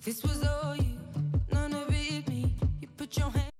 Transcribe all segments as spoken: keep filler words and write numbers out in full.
This was all you, none of it me. You put your hand.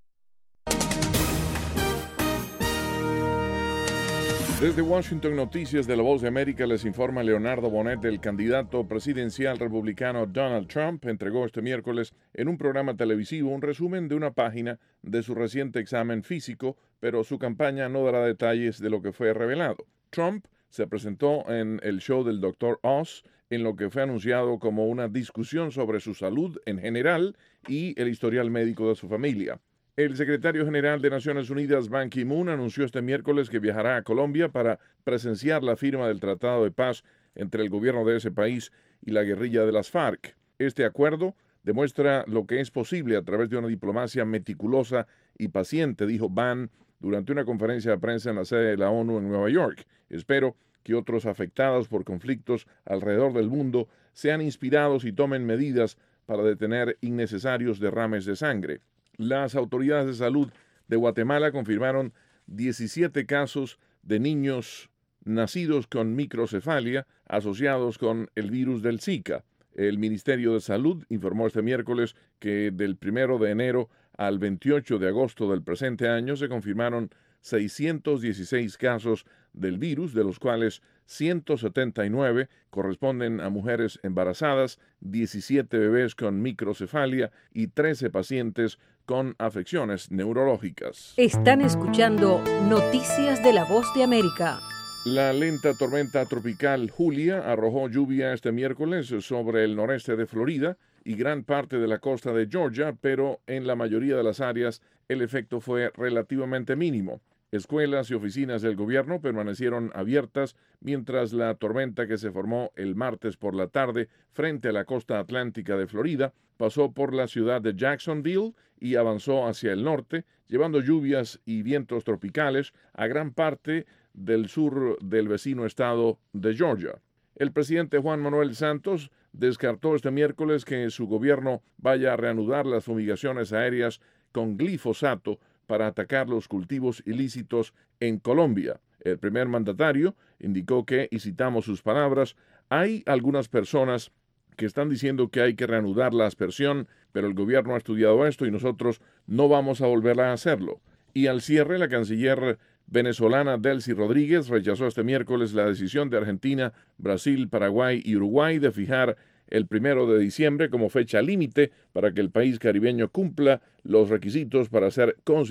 Desde Washington, Noticias de La Voz de América, les informa Leonardo Bonet. El candidato presidencial republicano Donald Trump entregó este miércoles en un programa televisivo un resumen de una página de su reciente examen físico, pero su campaña no dará detalles de lo que fue revelado. Trump se presentó en el show del doctor Oz, en lo que fue anunciado como una discusión sobre su salud en general y el historial médico de su familia. El secretario general de Naciones Unidas, Ban Ki-moon, anunció este miércoles que viajará a Colombia para presenciar la firma del Tratado de Paz entre el gobierno de ese país y la guerrilla de las FARC. Este acuerdo demuestra lo que es posible a través de una diplomacia meticulosa y paciente, dijo Ban durante una conferencia de prensa en la sede de la ONU en Nueva York. Espero que otros afectados por conflictos alrededor del mundo sean inspirados y tomen medidas para detener innecesarios derrames de sangre. Las autoridades de salud de Guatemala confirmaron diecisiete casos de niños nacidos con microcefalia asociados con el virus del Zika. El Ministerio de Salud informó este miércoles que del primero de enero al veintiocho de agosto del presente año se confirmaron seiscientos dieciséis casos del virus, de los cuales ciento setenta y nueve corresponden a mujeres embarazadas, diecisiete bebés con microcefalia y trece pacientes con afecciones neurológicas. Están escuchando Noticias de la Voz de América. La lenta tormenta tropical Julia arrojó lluvia este miércoles sobre el noreste de Florida y gran parte de la costa de Georgia, pero en la mayoría de las áreas el efecto fue relativamente mínimo. Escuelas y oficinas del gobierno permanecieron abiertas mientras la tormenta que se formó el martes por la tarde frente a la costa atlántica de Florida pasó por la ciudad de Jacksonville y avanzó hacia el norte, llevando lluvias y vientos tropicales a gran parte del sur del vecino estado de Georgia. El presidente Juan Manuel Santos descartó este miércoles que su gobierno vaya a reanudar las fumigaciones aéreas con glifosato para atacar los cultivos ilícitos en Colombia. El primer mandatario indicó que, y citamos sus palabras, hay algunas personas que están diciendo que hay que reanudar la aspersión, pero el gobierno ha estudiado esto y nosotros no vamos a volver a hacerlo. Y al cierre, la canciller venezolana Delcy Rodríguez rechazó este miércoles la decisión de Argentina, Brasil, Paraguay y Uruguay de fijar el primero de diciembre como fecha límite para que el país caribeño cumpla los requisitos para ser considerado